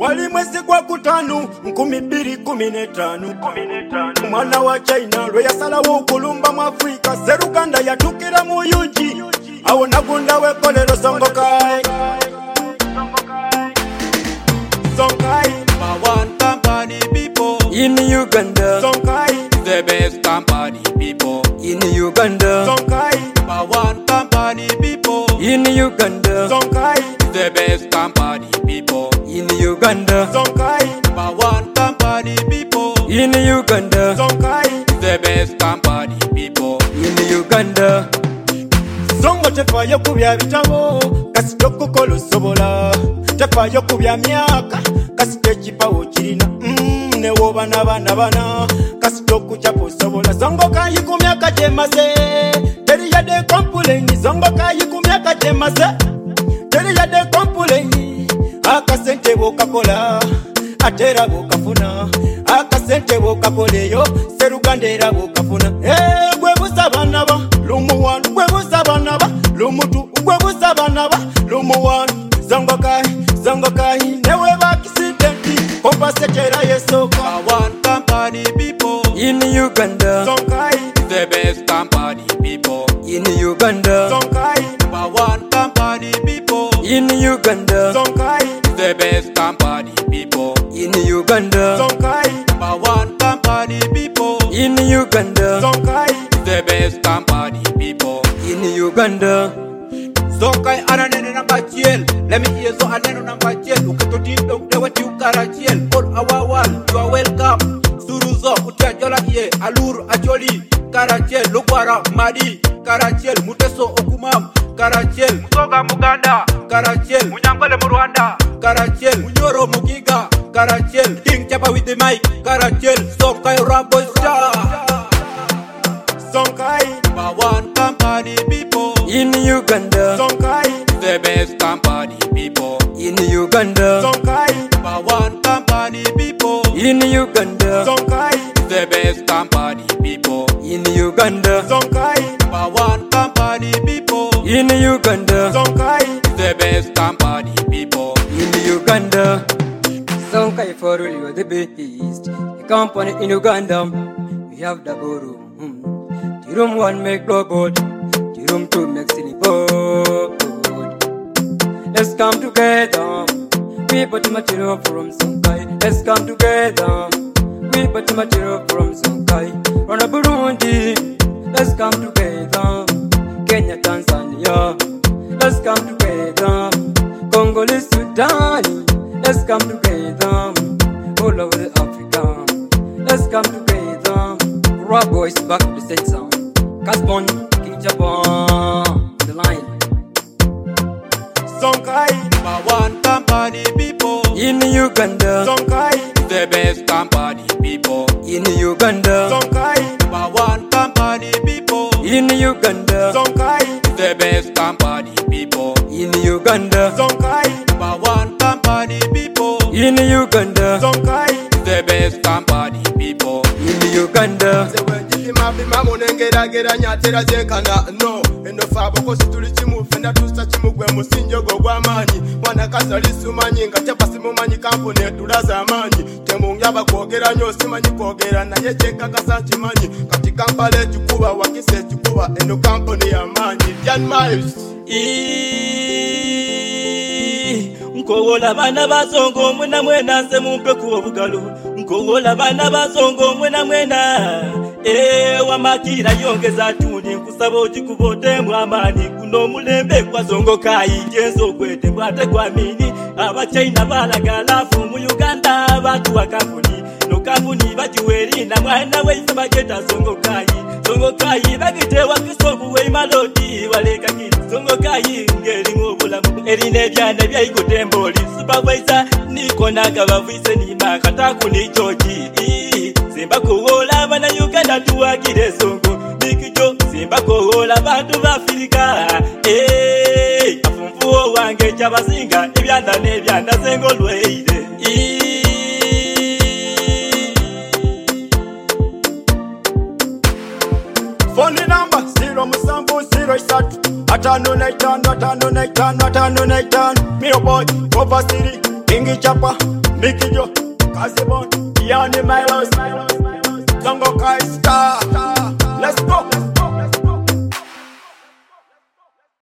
wali mwezi gwa kutanu 2015 mwana wa China lwe yasalawo okulumba mu Afrika Seruganda yatukira mu yuji awo nagunda wekolero Songokai Number one company people in Uganda. Songokai the best company people in Uganda. Songokai number one company people in Uganda. Songokai the best company people in Uganda. Songokai number one company people in Uganda. Songokai the best company people in Uganda. Songo tefayo kubya bitabo kasito kukola sobola tefayo kubya myaka kasito ekipawo kirina ne woba n'abaana kasito kuchapo sobola Songokai ku myaka gyemaze teri yadde complain Songokai ku myaka gyemaze teri yadde complain akasente bokakola atera bokafuna akasente bokakoleyo Seruganda era bokafuna gwe busabana ba lumuwanu gwe busabana ba lumutu gwe busabana ba lumuwanu Songokai newe bakisidenti kompasetera yesoka one company people in Uganda. Songokai the best company people in Uganda. Songokai number one company people in Uganda. Songokai the best company people in Uganda. Songokai number one company people in Uganda. Songokai the best company people in Uganda. Songokai ananene namba chiel let me hear so aneno namba chiel ukatodindo dewati ukara chiel all our world you are welcome suruzo utajola ye alur acholi karachiel lugwara madi karachiel muteso okumam karachiel musoga muganda karachiel munyangole mu Rwanda karachiel munyoro mugiga karachiel king chapa with the mic karachiel Songokai Rambo star Songokai number one company people in Uganda. Songokai the best company people in Uganda. Songokai number one company people in Uganda. Songokai the best company people in Uganda. Songokai number one company people in Uganda. Songokai the best company people in Uganda. Songokai for you the best. A company in Uganda. We have double room. The room one make robot. The room two make silly board. Let's come together. We put material from Songokai. Let's come together. We put material from Songokai. Run a Burundi. Let's come together. Kenya, Tanzania. Let's come together. Congolese, Sudan. Let's come together. All over the Africa. Let's come together. Rock boys back to the state sound. Casbon, King Japan, the line. Songokai number one company people in Uganda. Songokai the best company people in Uganda. Songokai number one company people in Uganda. Songokai the best company people in Uganda. Songokai number one company people in Uganda. Songokai the best company people in Uganda. Geragera nyatera zenkana no eno fabo ko situli chimu fenda tusta chimu gwe musinjo go gwamanyi mwana kazali sumanyi ngatepa simumanyi kampuni tulaza amanyi temungi abakwogera nyo simanyi kwogera naye cheka kasanchi manyi kati kampale chikuba wakise chikuba eno kampuni ya manyi Jan Miles Nkogola bana basongo mwena mwena nze mumpe ku obugalo nkogola bana basongo mwena mwena wamakira yongeza tuni nkusaba okikubote mwamani kuno mulembe kwa Songokai jenzo kwete bwate kwa mini abachina balagala mu Uganda abantu wa kampuni no kampuni bajiweri na mwana weife bageta Songokai bagitewa kisobu we malodi waleka kiti Songokai ngeri ngobulamu erine byane byayigotemboli supervisor niko nagabavuise ni makata kuni choji Simba kuwola bana Uganda tuwagire Songo Nikijo Simba kuwola bantu ba Afrika afumfuo wange chabasinga ebyanda nebyanda Sengo lweire Phone number 0 atano naitano Miro boy over city King Chapa Mickey Joe, Casibon, Yanni Milos, Zongo Kai Star.